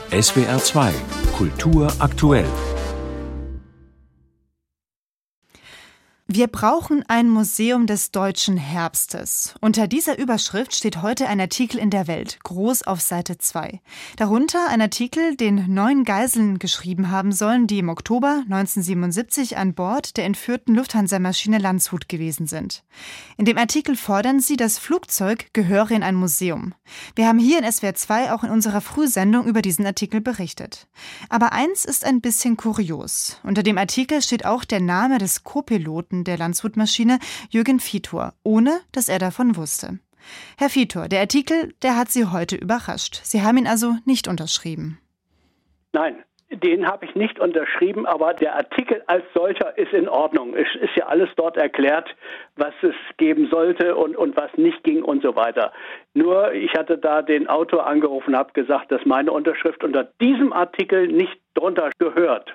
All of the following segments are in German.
SWR 2 Kultur aktuell. Wir brauchen ein Museum des deutschen Herbstes. Unter dieser Überschrift steht heute ein Artikel in der Welt, groß auf Seite 2. Darunter ein Artikel, den 9 Geiseln geschrieben haben sollen, die im Oktober 1977 an Bord der entführten Lufthansa-Maschine Landshut gewesen sind. In dem Artikel fordern sie, das Flugzeug gehöre in ein Museum. Wir haben hier in SWR 2 auch in unserer Frühsendung über diesen Artikel berichtet. Aber eins ist ein bisschen kurios. Unter dem Artikel steht auch der Name des Co-Piloten der Landshut-Maschine, Jürgen Vitor, ohne dass er davon wusste. Herr Vitor, der Artikel, der hat Sie heute überrascht. Sie haben ihn also nicht unterschrieben. Nein, den habe ich nicht unterschrieben, aber der Artikel als solcher ist in Ordnung. Es ist ja alles dort erklärt, was es geben sollte und was nicht ging und so weiter. Nur ich hatte da den Autor angerufen und habe gesagt, dass meine Unterschrift unter diesem Artikel nicht drunter gehört.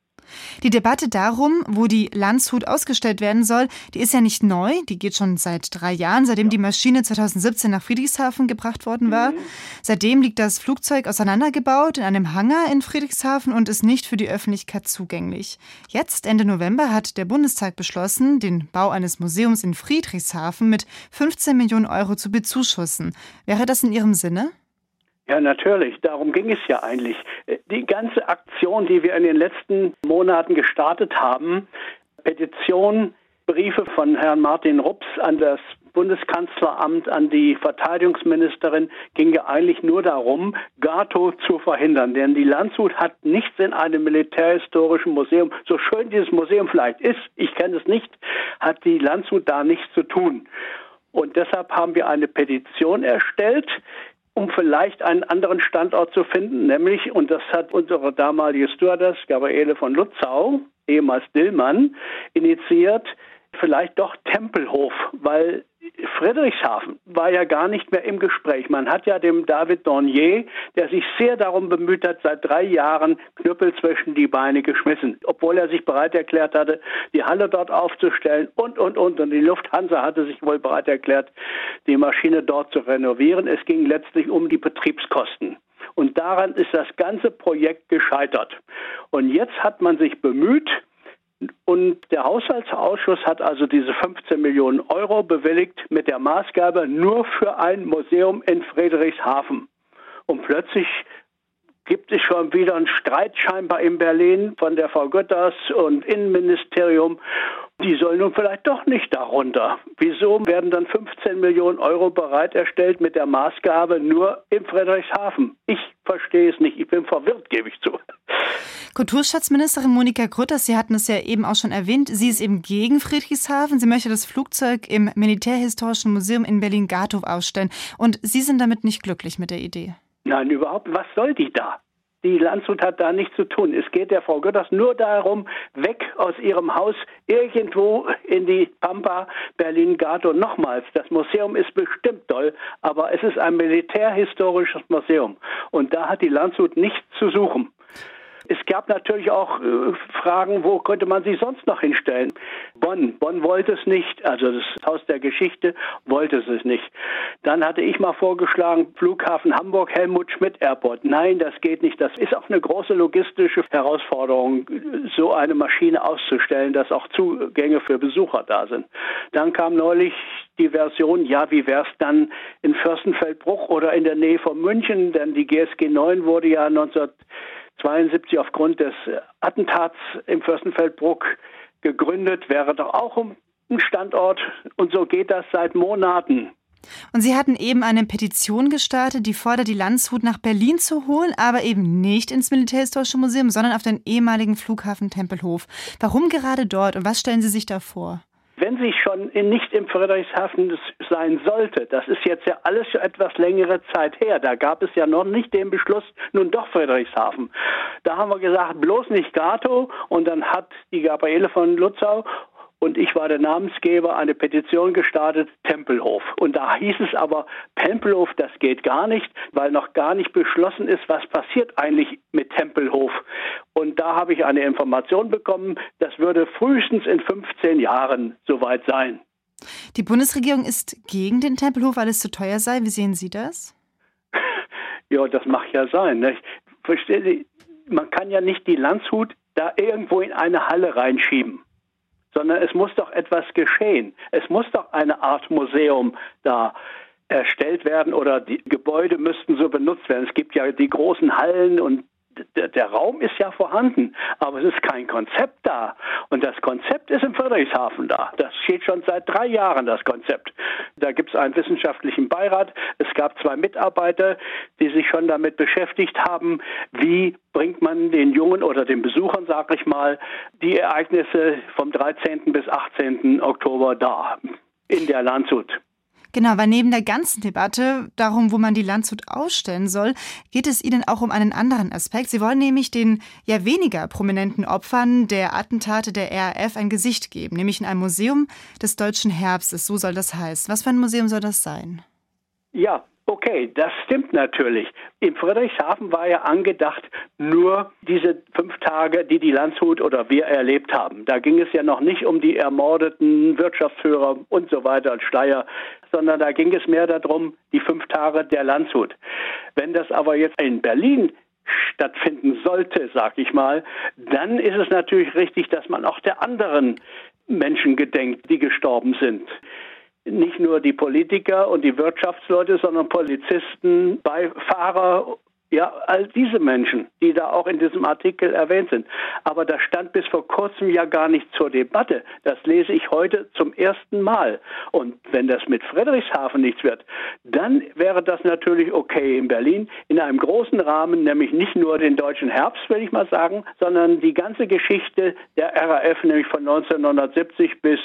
Die Debatte darum, wo die Landshut ausgestellt werden soll, die ist ja nicht neu. Die geht schon seit 3 Jahren, seitdem die Maschine 2017 nach Friedrichshafen gebracht worden war. Seitdem liegt das Flugzeug auseinandergebaut in einem Hangar in Friedrichshafen und ist nicht für die Öffentlichkeit zugänglich. Jetzt, Ende November, hat der Bundestag beschlossen, den Bau eines Museums in Friedrichshafen mit 15 Millionen Euro zu bezuschussen. Wäre das in Ihrem Sinne? Ja, natürlich. Darum ging es ja eigentlich. Die ganze Aktion, die wir in den letzten Monaten gestartet haben, Petition, Briefe von Herrn Martin Rups an das Bundeskanzleramt, an die Verteidigungsministerin, ging ja eigentlich nur darum, Gato zu verhindern. Denn die Landshut hat nichts in einem militärhistorischen Museum. So schön dieses Museum vielleicht ist, ich kenne es nicht, hat die Landshut da nichts zu tun. Und deshalb haben wir eine Petition erstellt, um vielleicht einen anderen Standort zu finden, nämlich, und das hat unsere damalige Stewardess Gabriele von Lutzau, ehemals Dillmann, initiiert, vielleicht doch Tempelhof, weil Friedrichshafen war ja gar nicht mehr im Gespräch. Man hat ja dem David Dornier, der sich sehr darum bemüht hat, seit 3 Jahren Knüppel zwischen die Beine geschmissen, obwohl er sich bereit erklärt hatte, die Halle dort aufzustellen und. Und die Lufthansa hatte sich wohl bereit erklärt, die Maschine dort zu renovieren. Es ging letztlich um die Betriebskosten. Und daran ist das ganze Projekt gescheitert. Und jetzt hat man sich bemüht, und der Haushaltsausschuss hat also diese 15 Millionen Euro bewilligt mit der Maßgabe nur für ein Museum in Friedrichshafen. Und plötzlich gibt es schon wieder einen Streit scheinbar in Berlin von der Frau Götters und Innenministerium. Die sollen nun vielleicht doch nicht darunter. Wieso werden dann 15 Millionen Euro bereitgestellt mit der Maßgabe nur in Friedrichshafen? Ich verstehe es nicht. Ich bin verwirrt, gebe ich zu. Kulturstaatsministerin Monika Grütters, Sie hatten es ja eben auch schon erwähnt, sie ist eben gegen Friedrichshafen. Sie möchte das Flugzeug im Militärhistorischen Museum in Berlin-Gatow ausstellen. Und Sie sind damit nicht glücklich mit der Idee? Nein, überhaupt. Was soll die da? Die Landshut hat da nichts zu tun. Es geht der Frau Götters nur darum, weg aus ihrem Haus irgendwo in die Pampa, Berlin-Gatow. Nochmals, das Museum ist bestimmt toll, aber es ist ein militärhistorisches Museum. Und da hat die Landshut nichts zu suchen. Es gab natürlich auch Fragen, wo könnte man sie sonst noch hinstellen? Bonn wollte es nicht, also das Haus der Geschichte wollte es nicht. Dann hatte ich mal vorgeschlagen, Flughafen Hamburg, Helmut Schmidt Airport. Nein, das geht nicht. Das ist auch eine große logistische Herausforderung, so eine Maschine auszustellen, dass auch Zugänge für Besucher da sind. Dann kam neulich die Version, ja, wie wär's dann in Fürstenfeldbruck oder in der Nähe von München, denn die GSG 9 wurde ja 1972 aufgrund des Attentats im Fürstenfeldbruck gegründet, wäre doch auch ein Standort. Und so geht das seit Monaten. Und Sie hatten eben eine Petition gestartet, die fordert, die Landshut nach Berlin zu holen, aber eben nicht ins Militärhistorische Museum, sondern auf den ehemaligen Flughafen Tempelhof. Warum gerade dort und was stellen Sie sich da vor? Wenn sie schon nicht im Friedrichshafen sein sollte, das ist jetzt ja alles schon etwas längere Zeit her, da gab es ja noch nicht den Beschluss, nun doch Friedrichshafen. Da haben wir gesagt, bloß nicht Gatow, und dann hat die Gabriele von Lutzau und ich war der Namensgeber, eine Petition gestartet, Tempelhof. Und da hieß es aber, Tempelhof, das geht gar nicht, weil noch gar nicht beschlossen ist, was passiert eigentlich mit Tempelhof. Und da habe ich eine Information bekommen, das würde frühestens in 15 Jahren soweit sein. Die Bundesregierung ist gegen den Tempelhof, weil es zu teuer sei. Wie sehen Sie das? Ja, das mag ja sein, nicht? Verstehen Sie, man kann ja nicht die Landshut da irgendwo in eine Halle reinschieben, sondern es muss doch etwas geschehen. Es muss doch eine Art Museum da erstellt werden oder die Gebäude müssten so benutzt werden. Es gibt ja die großen Hallen und der Raum ist ja vorhanden, aber es ist kein Konzept da. Und das Konzept ist in Friedrichshafen da. Das steht schon seit 3 Jahren, das Konzept. Da gibt es einen wissenschaftlichen Beirat. Es gab 2 Mitarbeiter, die sich schon damit beschäftigt haben, wie bringt man den Jungen oder den Besuchern, sag ich mal, die Ereignisse vom 13. bis 18. Oktober dar in der Landshut. Genau, weil neben der ganzen Debatte darum, wo man die Landshut ausstellen soll, geht es Ihnen auch um einen anderen Aspekt. Sie wollen nämlich den ja weniger prominenten Opfern der Attentate der RAF ein Gesicht geben, nämlich in einem Museum des Deutschen Herbstes, so soll das heißen. Was für ein Museum soll das sein? Ja, okay, das stimmt natürlich. In Friedrichshafen war ja angedacht, nur diese 5 Tage, die die Landshut oder wir erlebt haben. Da ging es ja noch nicht um die ermordeten Wirtschaftsführer und so weiter und Steyr, sondern da ging es mehr darum, die 5 Tage der Landshut. Wenn das aber jetzt in Berlin stattfinden sollte, sag ich mal, dann ist es natürlich richtig, dass man auch der anderen Menschen gedenkt, die gestorben sind. Nicht nur die Politiker und die Wirtschaftsleute, sondern Polizisten, Beifahrer, ja, all diese Menschen, die da auch in diesem Artikel erwähnt sind. Aber das stand bis vor kurzem ja gar nicht zur Debatte. Das lese ich heute zum ersten Mal. Und wenn das mit Friedrichshafen nichts wird, dann wäre das natürlich okay in Berlin, in einem großen Rahmen, nämlich nicht nur den deutschen Herbst, will ich mal sagen, sondern die ganze Geschichte der RAF, nämlich von 1970 bis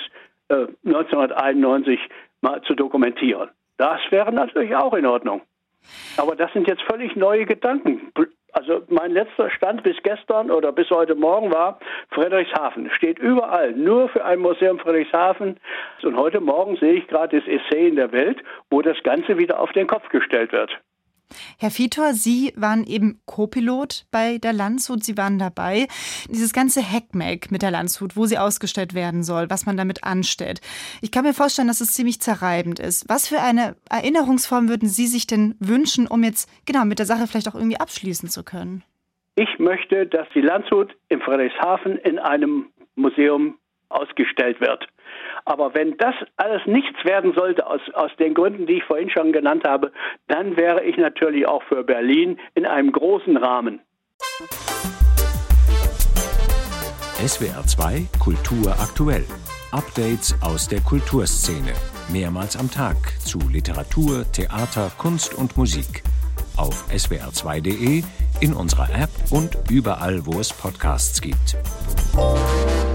1991 mal zu dokumentieren. Das wäre natürlich auch in Ordnung. Aber das sind jetzt völlig neue Gedanken. Also mein letzter Stand bis gestern oder bis heute Morgen war, Friedrichshafen steht überall, nur für ein Museum Friedrichshafen. Und heute Morgen sehe ich gerade das Essay in der Welt, wo das Ganze wieder auf den Kopf gestellt wird. Herr Vitor, Sie waren eben Co-Pilot bei der Landshut, Sie waren dabei. Dieses ganze Heckmeck mit der Landshut, wo sie ausgestellt werden soll, was man damit anstellt. Ich kann mir vorstellen, dass es ziemlich zerreibend ist. Was für eine Erinnerungsform würden Sie sich denn wünschen, um jetzt genau mit der Sache vielleicht auch irgendwie abschließen zu können? Ich möchte, dass die Landshut in Friedrichshafen in einem Museum ausgestellt wird. Aber wenn das alles nichts werden sollte, aus den Gründen, die ich vorhin schon genannt habe, dann wäre ich natürlich auch für Berlin in einem großen Rahmen. SWR 2 Kultur aktuell. Updates aus der Kulturszene. Mehrmals am Tag zu Literatur, Theater, Kunst und Musik. Auf swr2.de, in unserer App und überall, wo es Podcasts gibt.